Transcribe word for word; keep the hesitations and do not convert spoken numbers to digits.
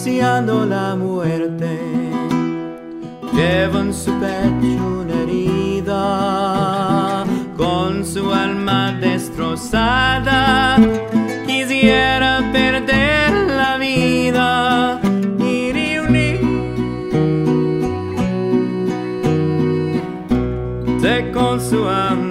anunciando la muerte. Lleva en su pecho una herida, con su alma destrozada. Quisiera perder la vida y reunirse con su amor.